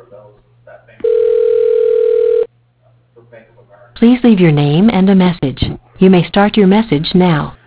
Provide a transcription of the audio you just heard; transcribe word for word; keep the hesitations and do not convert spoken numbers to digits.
Please leave your name and a message. You may start your message now.